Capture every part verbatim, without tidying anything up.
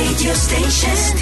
Radio Station.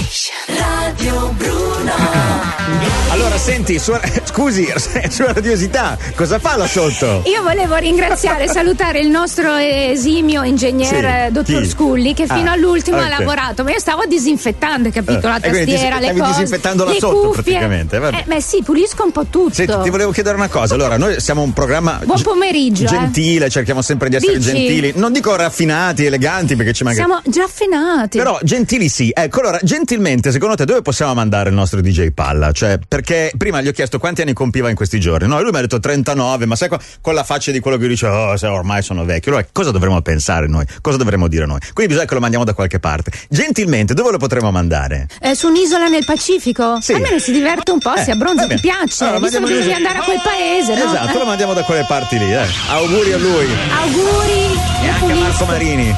Radio Bruno. Allora senti, sua, scusi, sua radiosità, cosa fa là sotto? Io volevo ringraziare e salutare il nostro esimio ingegnere Sì, dottor chi? Sculli, che fino Ah, all'ultimo ok. ha lavorato, ma io stavo disinfettando, capito? Eh, La e quindi tastiera, ti- le stavi cose, disinfettando là le sotto, cuffie. praticamente, vabbè. Eh, beh sì, pulisco un po' tutto. Senti, ti volevo chiedere una cosa. Allora, noi siamo un programma Buon g- pomeriggio, eh. gentile, cerchiamo sempre di essere Dici? gentili. Non dico raffinati, eleganti, perché ci manca. Siamo già affinati. Però gentili sì. Ecco, allora, gentilmente, secondo te dove possiamo mandare il nostro D J Palla? Cioè, perché prima gli ho chiesto quanti anni compiva in questi giorni. No, e lui mi ha detto trentanove, ma sai co- con la faccia di quello che dice, oh, se ormai sono vecchio. Allora, cosa dovremmo pensare noi? Cosa dovremmo dire noi? Quindi bisogna che lo mandiamo da qualche parte. Gentilmente, dove lo potremo mandare? Eh, su un'isola nel Pacifico? Sì. Almeno si diverte un po', Eh, si abbronza, va bene. ti piace. Allora, Visto che mandiamo devi lui. andare a quel paese, no? Esatto, lo mandiamo da quelle parti lì, eh. Auguri a lui. Auguri. E anche a Marco Marini.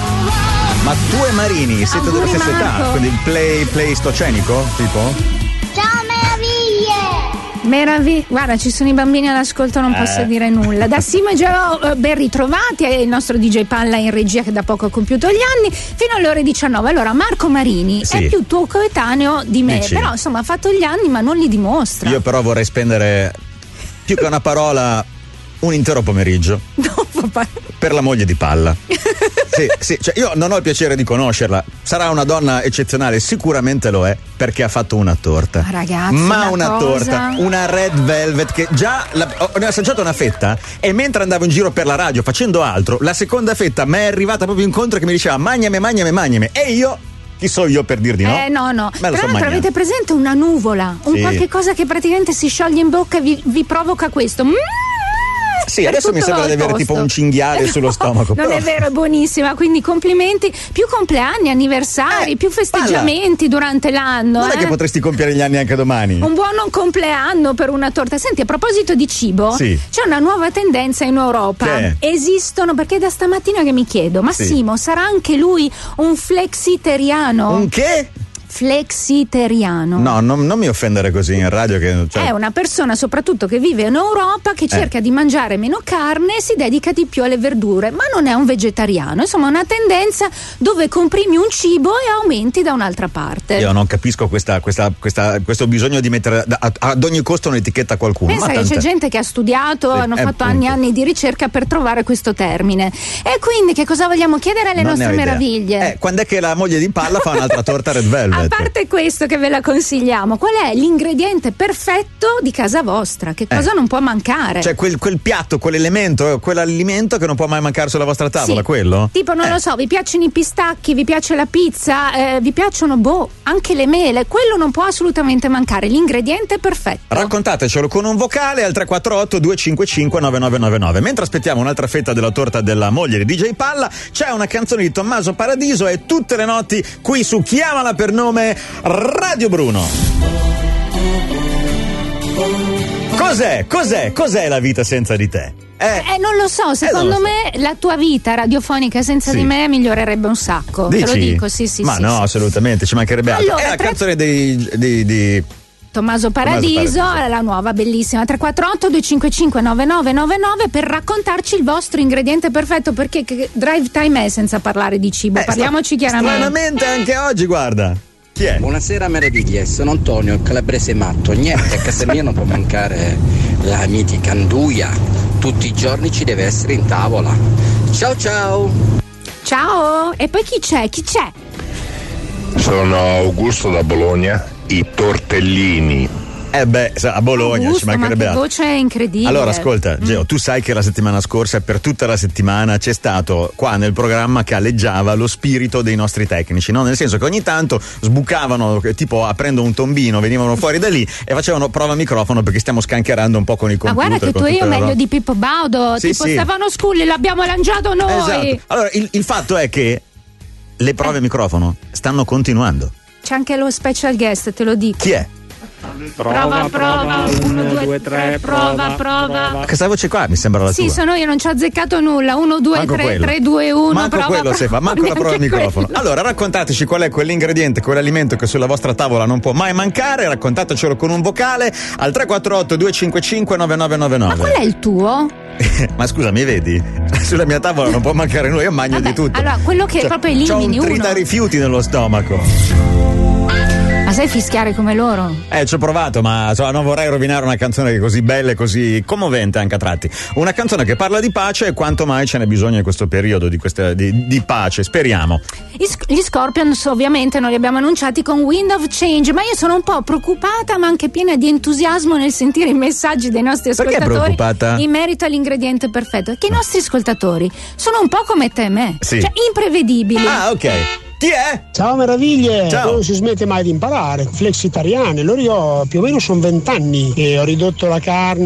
Ma tu e Marini siete Auguri, della stessa età? Marco. Quindi il play pleistocenico, tipo? Ciao meraviglie! Meraviglia, guarda, ci sono i bambini all'ascolto, non Eh. posso dire nulla. Da Simo e Geo, eh, ben ritrovati, è il nostro D J Palla in regia che da poco ha compiuto gli anni, fino alle ore diciannove. Allora, Marco Marini Sì. è più tuo coetaneo di me, Dici? però insomma ha fatto gli anni ma non li dimostra. Io però vorrei spendere più che una parola un intero pomeriggio No, papà. per la moglie di Palla. Sì, sì, cioè io non ho il piacere di conoscerla. Sarà una donna eccezionale, sicuramente lo è, perché ha fatto una torta. Ma ragazzi, Ma una una, cosa- torta, una red velvet che già la, ho, ne ho assaggiato una fetta e mentre andavo in giro per la radio facendo altro, la seconda fetta mi è arrivata proprio incontro che mi diceva magname, magname, magname e io chi so io per dir di no? Eh no, no. Me Tra lo so l'altro mangiato. avete presente una nuvola, un Sì. qualche cosa che praticamente si scioglie in bocca e vi, vi provoca questo. Mm! Sì, Per adesso mi tutto sembra di il avere posto. tipo un cinghiale sullo stomaco. Non però- è vero, è buonissima, quindi complimenti, più compleanni, anniversari, Eh, più festeggiamenti durante l'anno. Non è eh. che potresti compiere gli anni anche domani? Un buon compleanno per una torta. Senti, a proposito di cibo, Sì. c'è una nuova tendenza in Europa. Che è? Esistono, perché è da stamattina che mi chiedo, ma Sì. Simo, sarà anche lui un flexiteriano? Un che? Flexiteriano. No, non, non mi offendere così in radio che cioè, È una persona soprattutto che vive in Europa che cerca di mangiare meno carne e si dedica di più alle verdure, ma non è un vegetariano. Insomma, una tendenza dove comprimi un cibo e aumenti da un'altra parte. io non capisco questa, questa, questa, questo bisogno di mettere da- a- ad ogni costo un'etichetta a qualcuno. Pensa Ma che tant'è. c'è gente che ha studiato, Sì, hanno eh, fatto appunto. anni e anni di ricerca per trovare questo termine. E quindi che cosa vogliamo chiedere alle Non ne nostre ho idea. meraviglie? Eh, quando è che la moglie di Palla fa un'altra torta red velvet? A parte questo che ve la consigliamo, qual è l'ingrediente perfetto di casa vostra? Che cosa Eh. non può mancare? Cioè quel, quel piatto, quell'elemento, quell'alimento che non può mai mancare sulla vostra tavola, Sì. quello? Tipo, non Eh. lo so, vi piacciono i pistacchi, vi piace la pizza, eh, vi piacciono, boh, anche le mele, quello non può assolutamente mancare, l'ingrediente perfetto. Raccontatecelo con un vocale al tre quattro otto due cinque cinque nove nove nove nove. Mentre aspettiamo un'altra fetta della torta della moglie di D J Palla, c'è una canzone di Tommaso Paradiso e tutte le notti qui su Chiamala per nome Radio Bruno. Cos'è? Cos'è? Cos'è la vita senza di te? Eh, Eh, non lo so, secondo non lo so. me la tua vita radiofonica senza Sì. di me migliorerebbe un sacco. Te lo dici? dico, sì, sì, Ma sì. no, sì. assolutamente, ci mancherebbe altro. Allora, È la tre- canzone dei, dei, di Tommaso Paradiso, Paradiso. la nuova bellissima tre quattro otto due cinque cinque nove nove nove nove per raccontarci il vostro ingrediente perfetto, perché che drive time è senza parlare di cibo, Eh, parliamoci sta- chiaramente. Stranamente anche oggi, guarda. Chi è? Buonasera meraviglie, sono Antonio, il calabrese matto. Niente, a casa mia non può mancare la mitica anduia. Tutti i giorni ci deve essere in tavola. Ciao ciao! Ciao, e poi chi c'è? Chi c'è? Sono Augusto da Bologna, i tortellini. Eh beh, sa- a Bologna Augusto, ci mancherebbe ma che altro. voce incredibile. Allora ascolta, Mm. Geo, tu sai che la settimana scorsa, per tutta la settimana, c'è stato qua nel programma che alleggiava lo spirito dei nostri tecnici, no? Nel senso che ogni tanto sbucavano, eh, tipo aprendo un tombino, venivano fuori da lì e facevano prova microfono perché stiamo scancherando un po' con i Ma computer. guarda che con tu e io tutta la meglio roba. di Pippo Baudo, Sì, tipo sì. Stefano Sculli, l'abbiamo lanciato noi. Esatto. Allora, il, il fatto è che le prove microfono stanno continuando. C'è anche lo special guest, te lo dico. Chi è? Prova, prova, uno, due, tre, prova, prova. Questa voce qua mi sembra la Sì, tua. sono io, non ci ho azzeccato nulla. uno, due, Manco tre, quello. tre, due, uno. Manco prova, quello prova. si fa, manco la prova al Neanche microfono. quello. Allora raccontateci qual è quell'ingrediente, quell'alimento che sulla vostra tavola non può mai mancare, raccontatecelo con un vocale al tre quattro otto due cinque cinque nove nove nove nove. Ma qual è il tuo? Ma scusa, mi vedi? sulla mia tavola non può mancare nulla, io mangio Vabbè, di tutto. allora, quello che Cioè, proprio elimini c'ho un uno. tritarifiuti nello stomaco. Ma sai fischiare come loro? Eh, ci ho provato, ma insomma, non vorrei rovinare una canzone che è così bella e così commovente anche a tratti. Una canzone che parla di pace e quanto mai ce n'è bisogno in questo periodo di, questa, di, di pace, speriamo. Gli Scorpions ovviamente non li abbiamo annunciati con Wind of Change, ma io sono un po' preoccupata ma anche piena di entusiasmo nel sentire i messaggi dei nostri Perché ascoltatori preoccupata? in merito all'ingrediente perfetto. Che i nostri ascoltatori sono un po' come te e me, Sì. cioè imprevedibili. Ah, ok. Chi è? Ciao meraviglie, Ciao. non si smette mai di imparare, flexitariane, allora io più o meno sono vent'anni che ho ridotto la carne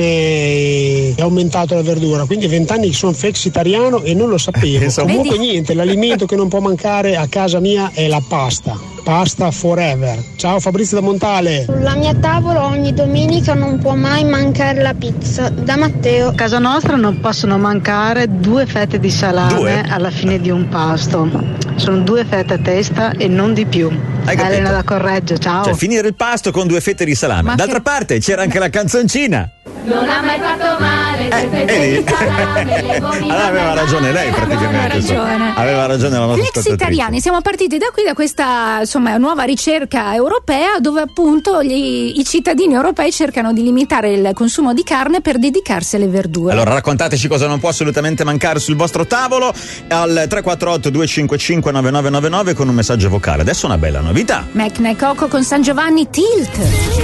e ho aumentato la verdura, quindi vent'anni che sono flexitariano e non lo sapevo. Insomma. Comunque Vedi? niente, l'alimento che non può mancare a casa mia è la pasta, pasta forever. Ciao Fabrizio da Montale. Sulla mia tavola ogni domenica non può mai mancare la pizza. Da Matteo. A casa nostra non possono mancare due fette di salame Due? alla fine di un pasto. Sono due fette a testa e non di più. Hai capito? Elena da Correggio, ciao. Cioè, finire il pasto con due fette di salame. Ma D'altra che- parte c'era anche la canzoncina. Non ha mai fatto male, Eh, vedi? Allora aveva ragione lei praticamente. Aveva ragione. insomma. Aveva ragione la nostra Flexitariani, siamo partiti da qui, da questa insomma nuova ricerca europea dove appunto gli- i cittadini europei cercano di limitare il consumo di carne per dedicarsi alle verdure. Allora raccontateci cosa non può assolutamente mancare sul vostro tavolo al tre quattro otto due cinque cinque nove nove nove nove con un messaggio vocale. Adesso una bella novità. Macna e Coco con San Giovanni Tilt.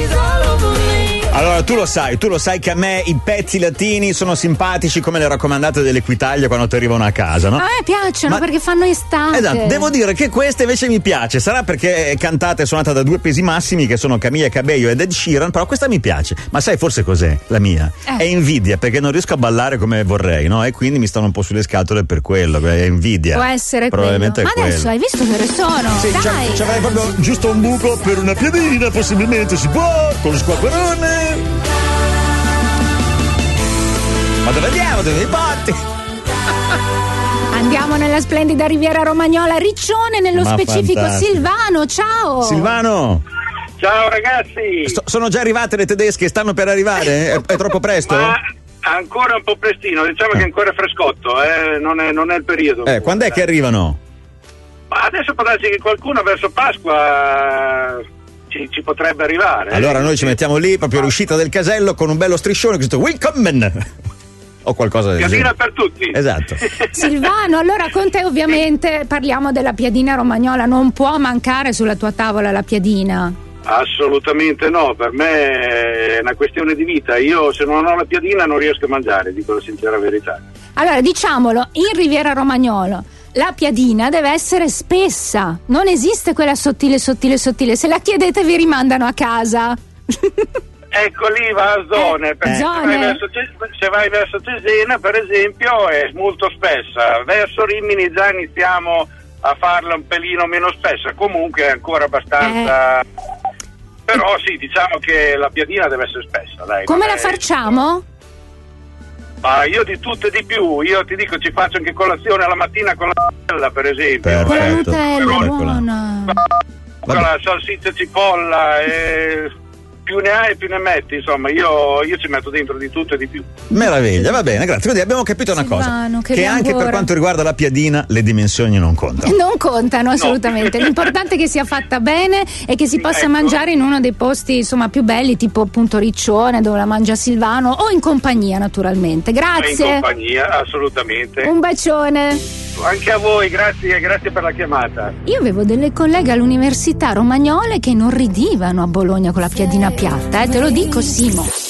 Allora tu lo sai, tu lo sai che a me i pezzi latini sono simpatici come le raccomandate dell'Equitalia quando ti arrivano a casa, no? A me piacciono Ma- perché fanno estate. Esatto, devo dire che questa invece mi piace, sarà perché è cantata e suonata da due pesi massimi che sono Camilla Cabello ed Ed Sheeran, però questa mi piace. Ma sai forse cos'è la mia? Eh. È invidia perché non riesco a ballare come vorrei, no? E quindi mi stanno un po' sulle scatole per quello, è invidia. Può essere Probabilmente quello. è Ma adesso quello. hai visto che ore sono? Sì, Dai. c'è- c'avrei proprio giusto un buco per una piadina, possibilmente si può, con lo squacquerone. Ma dove andiamo? Dove i botti? Andiamo nella splendida Riviera Romagnola, Riccione, nello Ma specifico fantastico. Silvano, ciao! Silvano, Ciao ragazzi! sto- sono già arrivate le tedesche, stanno per arrivare? È, è troppo presto? Ma ancora un po' prestino, diciamo che è ancora frescotto, eh? non, è, non è il periodo. Eh, quando è che arrivano? Ma adesso può darsi che qualcuno verso Pasqua ci, ci potrebbe arrivare. Allora noi ci mettiamo lì, proprio all'uscita del casello, con un bello striscione, questo Willkommen! O qualcosa del Piadina genere. per tutti. Esatto. Silvano, allora con te ovviamente parliamo della piadina romagnola, non può mancare sulla tua tavola la piadina. Assolutamente no, per me è una questione di vita. Io se non ho la piadina non riesco a mangiare, dico la sincera verità. Allora diciamolo, in Riviera Romagnola la piadina deve essere spessa, non esiste quella sottile, sottile, sottile. Se la chiedete vi rimandano a casa. Ecco lì va a zone, Eh, perché zone. Se, vai verso, Ce- se vai verso Cesena per esempio è molto spessa, verso Rimini già iniziamo a farla un pelino meno spessa, comunque è ancora abbastanza, Eh. però sì, diciamo che la piadina deve essere spessa, dai. Come non la è- facciamo? Ma io di tutto e di più, io ti dico ci faccio anche colazione alla mattina con la Nutella per esempio. Perfetto. Con la eh. Nutella, Eccola. buona. Con la salsiccia cipolla e più ne hai più ne metti, insomma io, io ci metto dentro di tutto e di più. Meraviglia, va bene, grazie. Quindi abbiamo capito una Silvano, cosa, che che anche per languore. quanto riguarda la piadina le dimensioni non contano. Non contano assolutamente, l'importante è che sia fatta bene e che si possa Ecco. mangiare in uno dei posti insomma più belli, tipo appunto Riccione dove la mangia Silvano, o in compagnia naturalmente. In Grazie, compagnia, assolutamente. un bacione. Anche a voi, grazie, grazie per la chiamata. Io avevo delle colleghe all'università romagnole che non ridivano a Bologna con la piadina piatta, eh, te lo dico Simo.